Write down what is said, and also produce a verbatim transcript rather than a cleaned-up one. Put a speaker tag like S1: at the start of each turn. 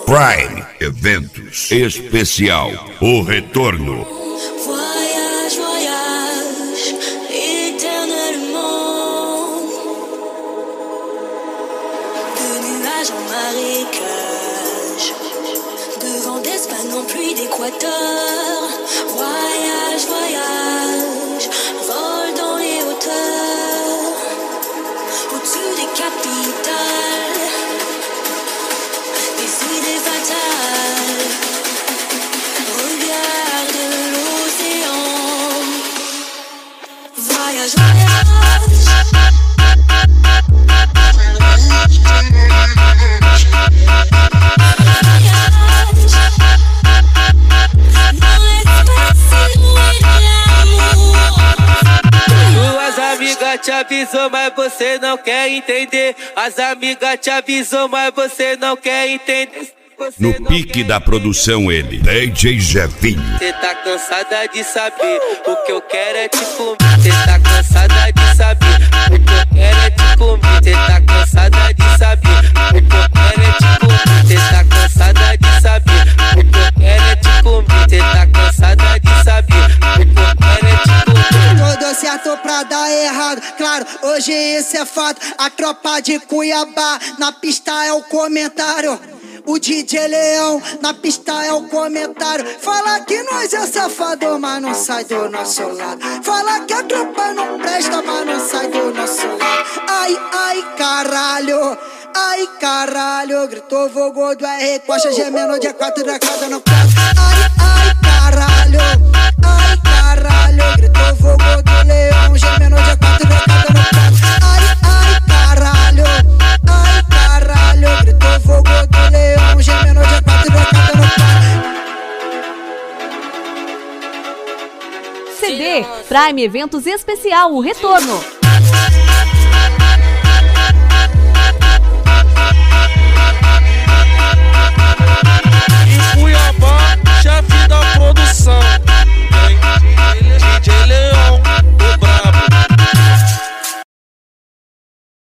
S1: Prime Eventos Especial, o retorno.
S2: Voyage, voyage, éternellement, de nuages en marécage, de vent d'Espagne en pluie d'équateur. Voyage, voyage, vol dans les hauteurs, au-dessus des capitales, des idées fatales. Regarde l'océan. Voyage, voyage.
S3: Suas amigas te avisou, mas você não quer entender. As amigas te avisou, mas você não quer entender.
S1: No pique da produção ele, D J Jefinho.
S3: Cê tá cansada de saber, o que eu quero é te comer. Cê tá cansada de saber, o que eu quero é te comer. Cê tá cansada de saber, o que eu quero é te comer. Cê tá cansada de saber, o que eu quero é te comer. Cê tá cansada de saber, o que eu quero é te comer.
S4: Tudo certo pra dar errado, claro, hoje isso é fato. A tropa de Cuiabá, na pista é o comentário. O D J Leão, na pista é o comentário. Fala que nós é safado, mas não sai do nosso lado. Fala que a tropa não presta, mas não sai do nosso lado. Ai, ai, caralho, ai, caralho. Gritou Vogô do R, coxa gemendo de quatro da cada no quatro. Ai, ai, caralho, ai, caralho. Gritou Vogô do Leão, gemendo de quatro da cada no quatro. Ai, ai, caralho, ai, caralho. Gritou Vogô do Leão, gemendo de quatro da cada no quatro.
S5: C D Prime Eventos Especial, o retorno.